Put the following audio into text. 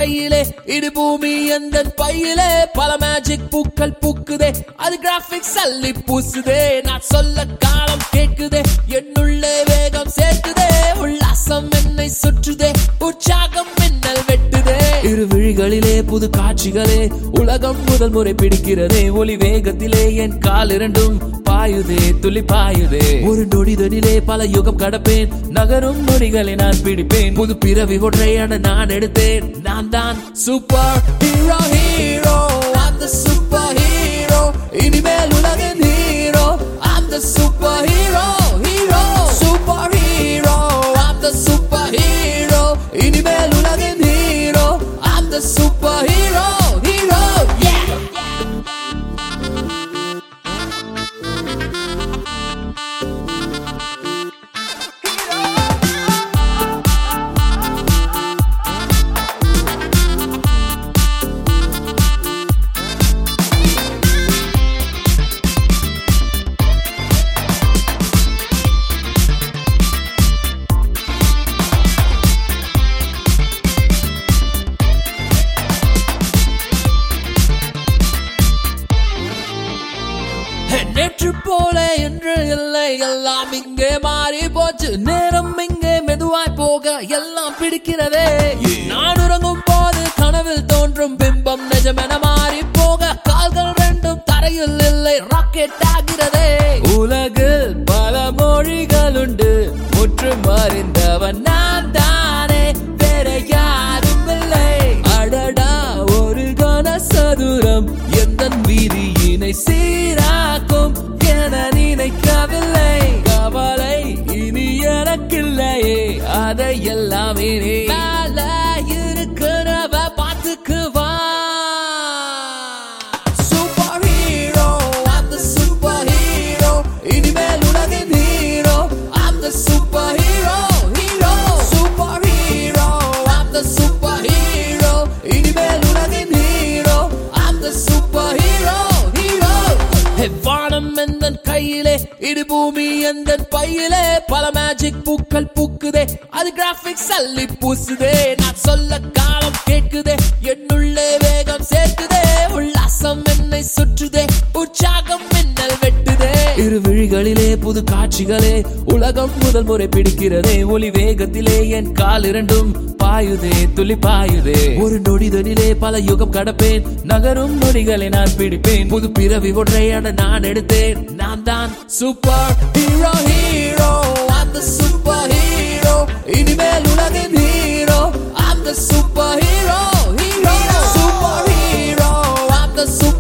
கையிலே இடி பூமி எந்தன் பையிலே பல மேஜிக் பூக்கள் பூக்குதே அது கிராபிக்ஸ் அள்ளி பூசுதே நான் சொல்ல காலம் கேட்குதே என்னுள்ளே வேகம் சேர்க்குதே உல்லாசம் என்னை சுற்றுதே உற்சாகம் மின்னல் வெட்டுதே இரு விழிகளிலே புது காட்சிகளே உலகம் முதல் முறை பிடிக்கிறதே ஒளி வேகத்திலே என் கால் இரண்டும் பாயுதே துளி பாயுதே ஒரு நொடிதனிலே பல யுகம் கடப்பேன் நகரும் நொடிகளை நான் பிடிப்பேன் புது பிறவி ஒன்றையான நான் எடுத்தேன் நான் தான் சூப்பர் ஹீரோ ஹீரோ அந்த சூப்பர் ஹீரோ இனிமேல் உலகின் ஹீரோ அந்த super hero hero super hero அந்த சூப்பர் ஹீரோ இனிமேல் உலகின் ஹீரோ அந்த சூப்பர் ஹீரோ ஹீரோ நேற்று போல என்று இல்லை எல்லாம் இங்கே மாறி போச்சு நேரம் இங்கே மெதுவாய் போக எல்லாம் பிடிக்கிறதே நான் உறங்கும் போது கனவில் தோன்றும் பிம்பம் நிஜமென மாறி போக கால்கள் ரெண்டும் தரையில் இல்லை ராக்கெட் ஆகிறதே உலகில் பல மொழிகள் உண்டு முற்று மறிந்தவன் நான் தானே வேற யாரும் இல்லை அடடா ஒரு கனசதுரம் எந்த வீதியினை சீராக்கும் என நினைக்கவில்லை கவலை இனி எனக்கில்லையே அதை எல்லாமே இருக்கிறவ பார்த்துக்குவா சூப்பர் ஹீரோ அந்த சூப்பர் ஹீரோ இனிமேல் உலகின் ஹீரோ அந்த super hero hero super hero அந்த சூப்பர் ஹீரோ இனிமேல் உலகின் ஹீரோ அந்த சூப்பர் ஹீரோ ஹீரோ வானம் எந்தன் கையிலே இடி பூமி எந்தன் பையிலே பல மேஜிக் பூக்கள் பூக்குதே அது கிராபிக்ஸ் அள்ளி பூசுதே நான் சொல்ல காலம் கேட்குதே என்னுள்ளே வேகம் சேர்க்குதே உல்லாசம் என்னை சுற்றுதே உற்சாகம் மின்னல் வெட்டுதே இரு விழிகளிலே புது காட்சிகளே உலகம் முதல் முறை பிடிக்கிறதே ஒளி வேகத்திலே என் கால் இரண்டும் பாயுதே துளி பாயுதே ஒரு நொடிதனிலே பல யுகம் கடப்பேன் நகரும் நொடிகளை நான் பிடிப்பேன் புது பிறவி ஒன்றையான நான் எடுத்தேன் நான் தான் சூப்பர் ஹீரோ ஹீரோ அந்த சூப்பர் ஹீரோ இனிமேல் உலகின் ஹீரோ அந்த super hero hero super hero அந்த